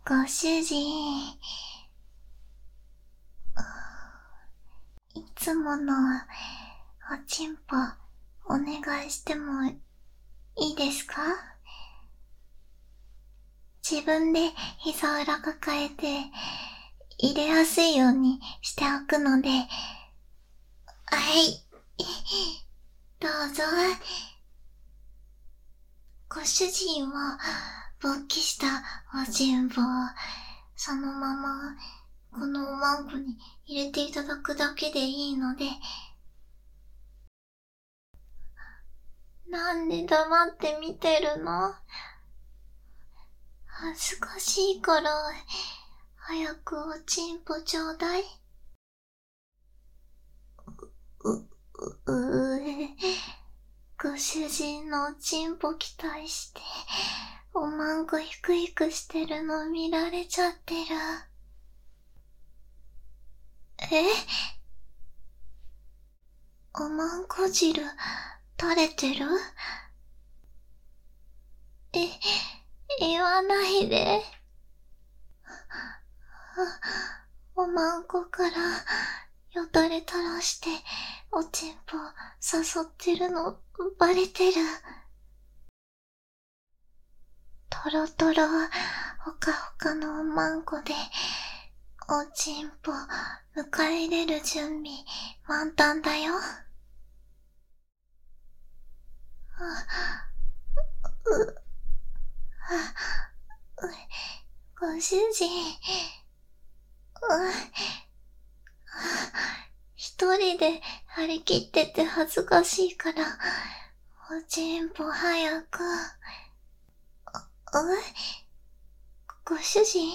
ご主人、いつものおちんぽお願いしてもいいですか？自分で膝裏抱えて入れやすいようにしておくので、はい、どうぞ。ご主人は勃起したおちんぽをそのままこのおまんこに入れていただくだけでいいので、なんで黙って見てるの？恥ずかしいから、早くおちんぽちょうだい。ご主人のおちんぽ期待して、おまんこひくひくしてるの見られちゃってる。おまんこ汁、垂れてる？言わないで。おまんこからよだれ垂らしておちんぽ誘ってるのバレてる。トロトロほかほかのおまんこでおちんぽ迎え入れる準備満タンだよ。ご主人、一人で張り切ってて恥ずかしいから、おちんぽ早く。ご主人、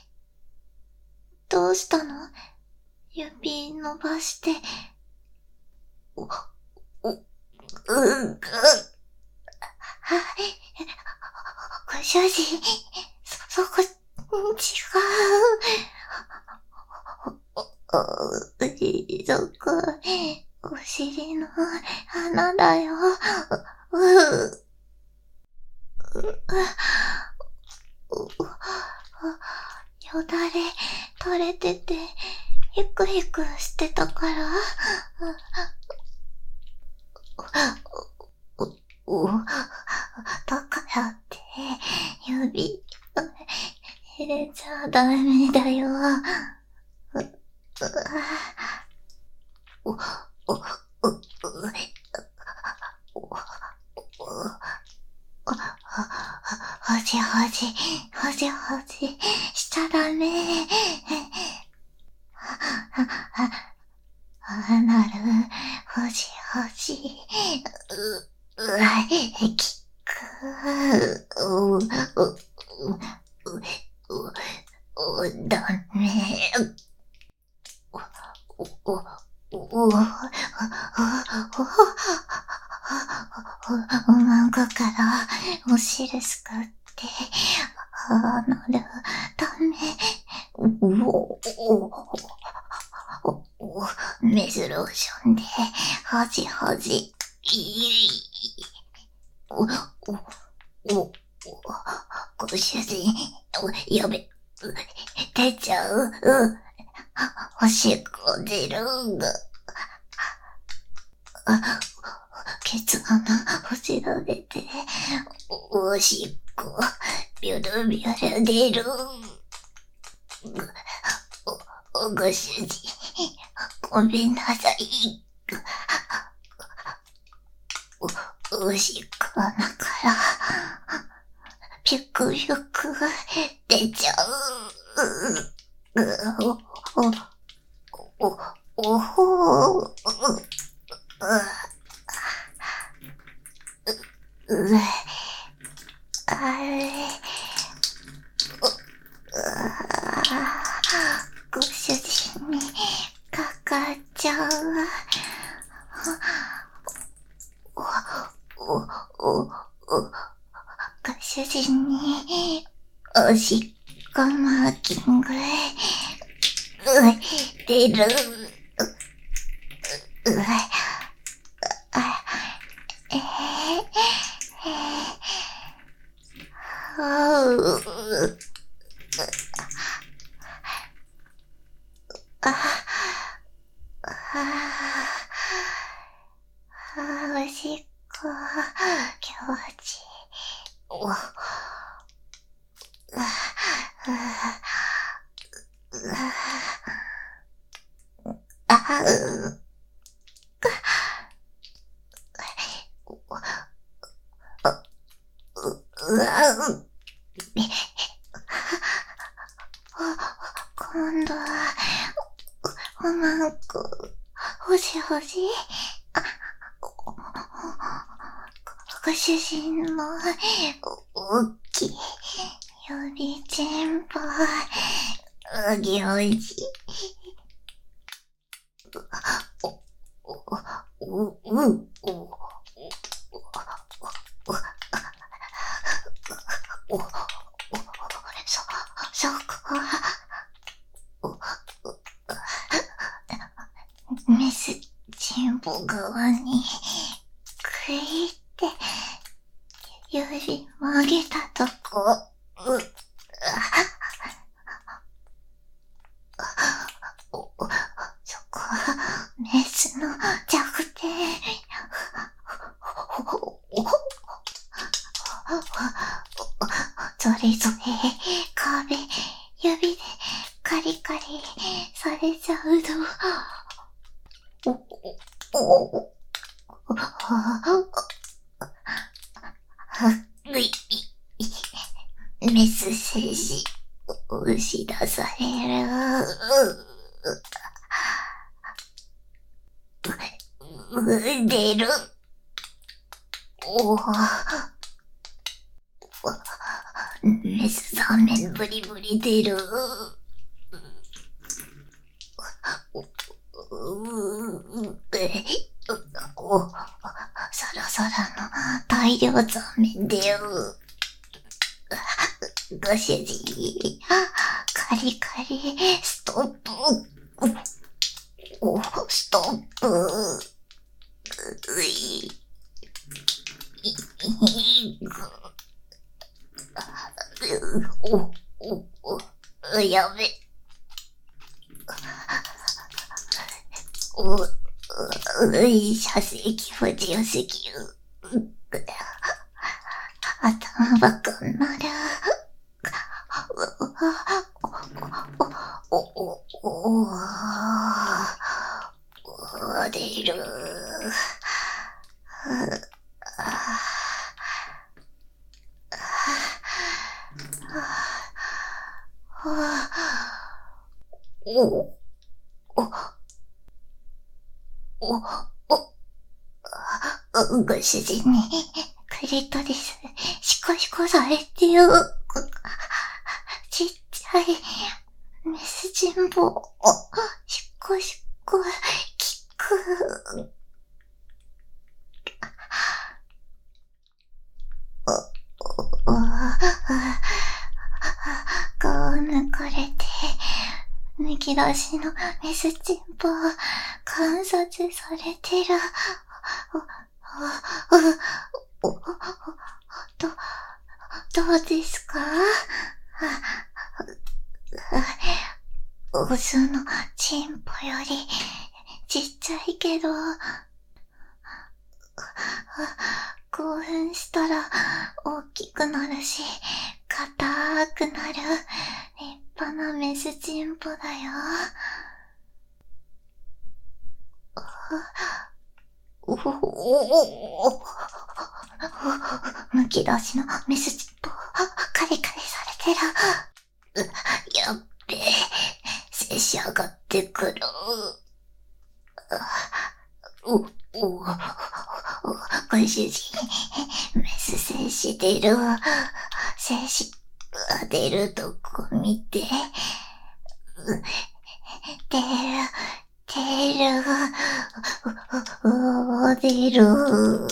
どうしたの？指伸ばして。ご主人、そこ、違う。そこ、お尻の穴だよ。よだれ垂れてて、ヒクヒクしてたから。だからって、指、入れちゃダメだよ。ほじほじ、ほじほじ、しちゃダメ。なる、ほじほじ、きダメ。おまんこからお汁すくって、なる、ダメ。水ローションで、ほじほじ。ご主人、やべ、出ちゃう。おしっこ出る。ケツ穴ほじられて、おしっこ、ビュルビュル出る。ご主人、ごめんなさい。おしっこ穴から、ピュクピュク出ちゃう。おほー。あれ。ご主人にかかっちゃう。ご主人におしっこマーキング出る。 しっこ、気持ちいい。今度は、おまんこ、ほしほし。ご主人の、おっきい、指ちんぽ、おぎおじ。そこは、メスチンポ側に、くいって、指曲げたとこ、そこは、メスの弱点。それぞれ、壁、指で、カリカリ、されちゃうと、メス精子、押し出される。出る。メス3面ブリブリ出る。サラサラの大量残面出る。ご主人、カリカリ、ストップ。ストップ。やべ。射精気持ちよすぎる。頭ばっかになる。出る。ご主人にクリトリスシコシコされてよ。ちっちゃいメスチンポシコシコキック。顔抜かれてむき出しのメスチンポ観察されてる。どうですか？オスのチンポよりちっちゃいけど、興奮したら大きくなるし、硬くなる立派なメスチンポだよ。むき出しのメスチンポカリカリされてる。やっべえ、精子上がってくる。ご主人、メス精子出る。精子が出るとこ見て。出る。出る。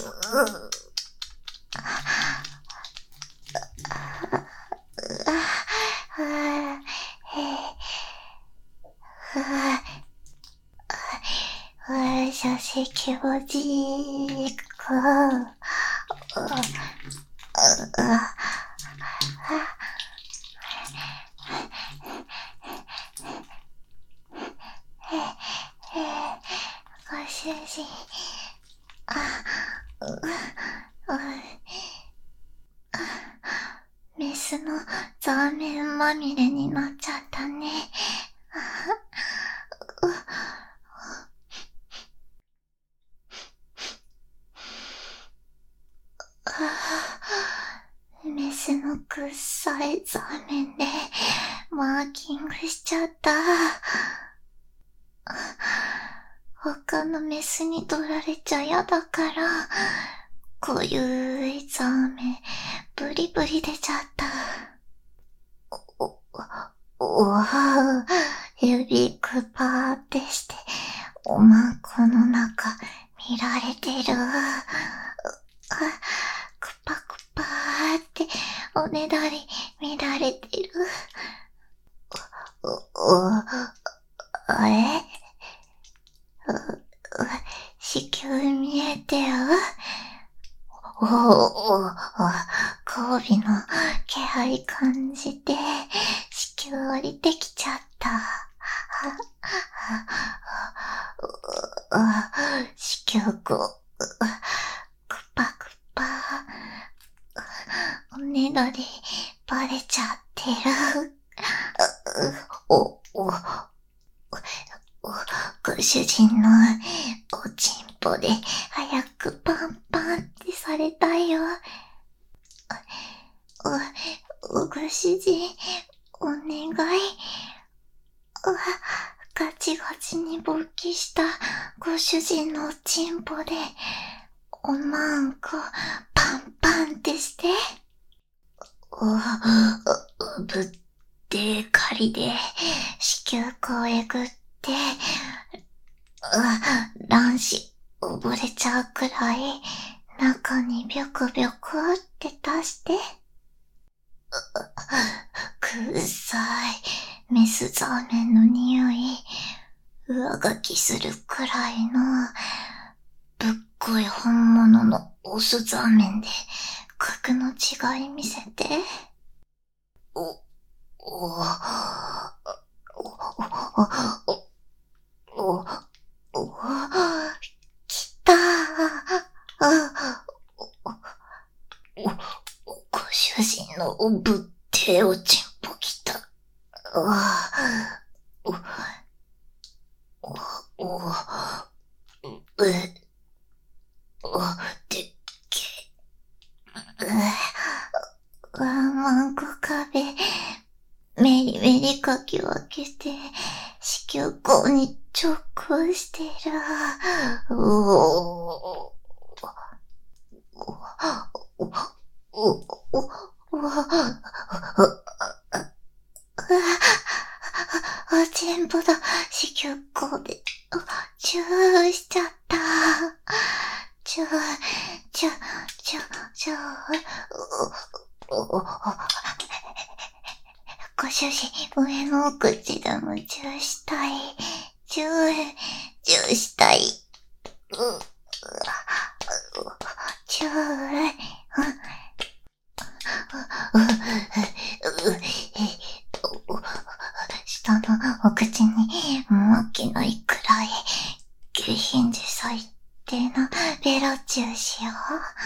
射精気持ちいいか。ご主人、 ザーメンまみれになっちゃったね。メスのくっさいザーメンでマーキングしちゃった。他のメスに取られちゃやだから、濃ゆいザーメンブリブリ出ちゃった。指くぱーってしておまんこの中見られてる。くぱくぱーっておねだり見られてる。あれ？子宮見えてる？交尾の気配感じて子宮降りてきちゃった。子宮口くぱくぱおねだりバレちゃってる。ご主人のおちんぽで早くパンパンってされたよ。ご主人、お願い。ガチガチに勃起したご主人のおちんぽでおまんこパンパンってして。ぶってかりで子宮口へぐって卵子溺れちゃうくらい中にビョクビョクって出して。くっさいメスザーメンの匂い上書きするくらいのぶっごい本物のオスザーメンで格の違い見せて。きたご主人のぶっておちんぽきた。でっけ。マンコ壁メリメリかき分けて子宮口に直行してる。おちんぽだ子宮口でチューしちゃった。チューご主人、上のお口でもチューしたい。チューしたい。チュー。下のお口に負けないくらい下品で最低なベロチューしよう。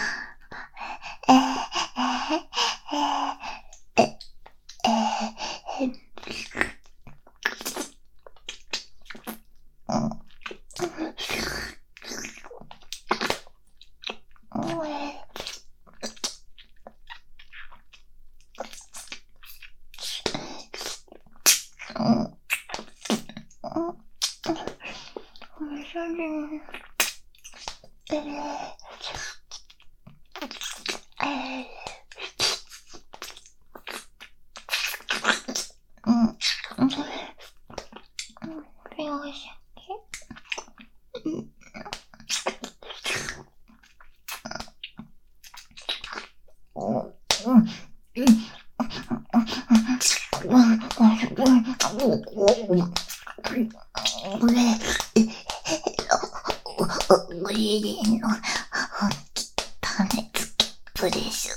おリリンの種付きプレス。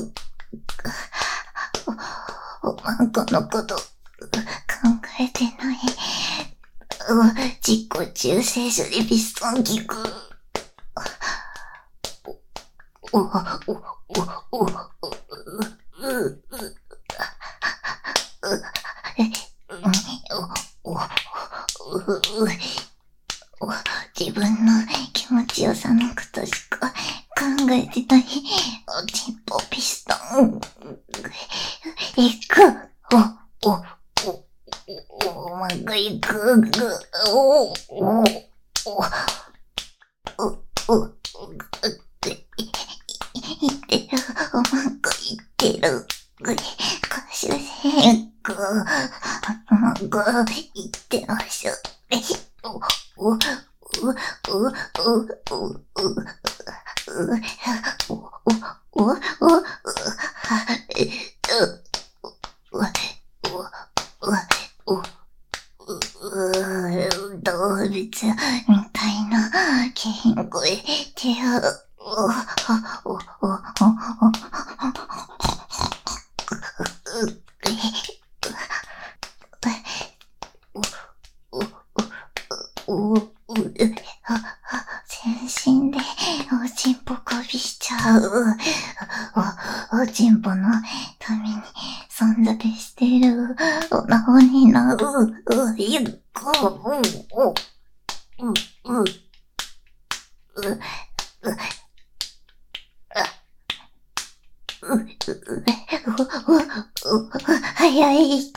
おまんこのこと考えてない。自己中性子でピストン効く。 えてない。おちんぽピストン。いく。うまくいく。いってる。うまくいってる。ご主人、うまくいってらっしゃい。動物みたいな金声で全身でおちんぽこびしちゃう。おちんぽのために存在してるおなほになる。早い。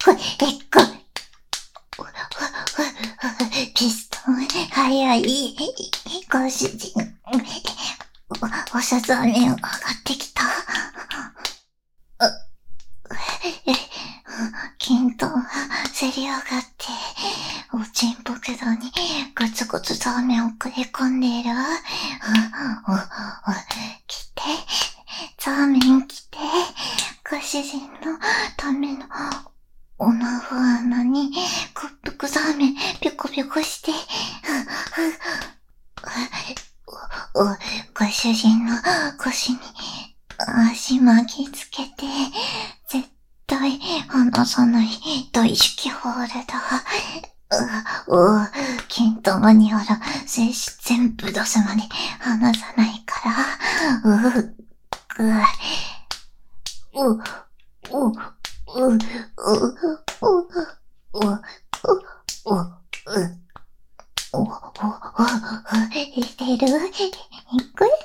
ピストン、早い。ご主人、おさざめ上がってきた。金とせり上がって、おちんぽくどにゴツゴツザーメンをくれ込んでいる。来て、ザーメン来て、ご主人のためのおなふ穴にコップクザーメンぴょこぴょこして、ご主人の腰に足巻きつけて、絶対離さない大意識ホールド。金玉にあら精子全部出すまで離さないから。してる？これ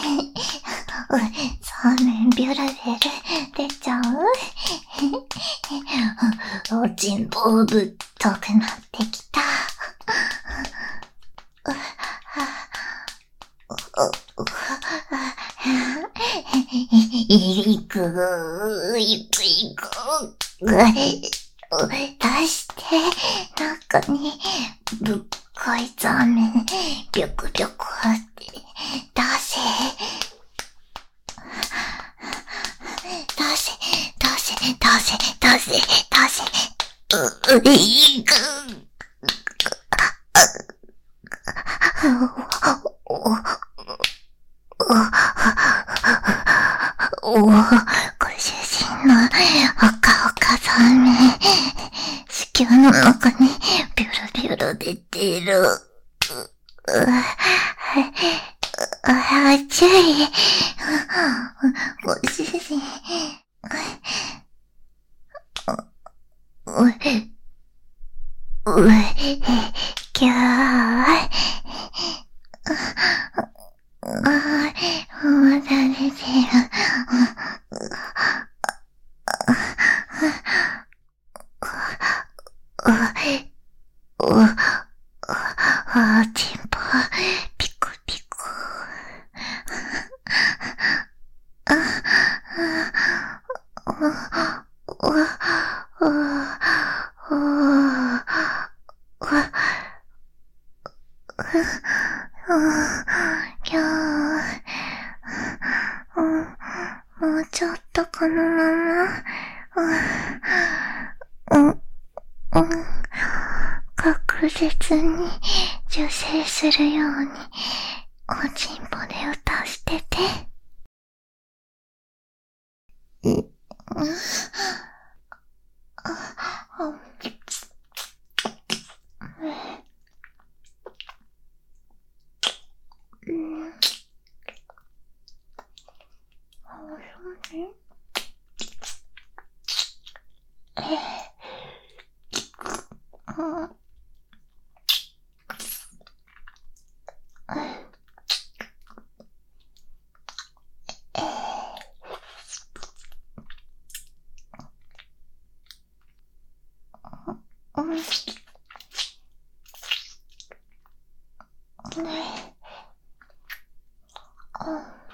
サーメンビュラベル出ちゃう？おちんぽぶっとくなってきた。いく。出して、中にぶっこいザーメン、ぴょこぴょこって出せ。いく。ご主人のおかザーメン、子宮の中にビュルビュル出てる。熱い。ご主人。キャー。まだ出てる。チンポ、ピコピコ。もうちょっとこのまま、確実に受精するように、おちんぽで歌してて。 ねえ。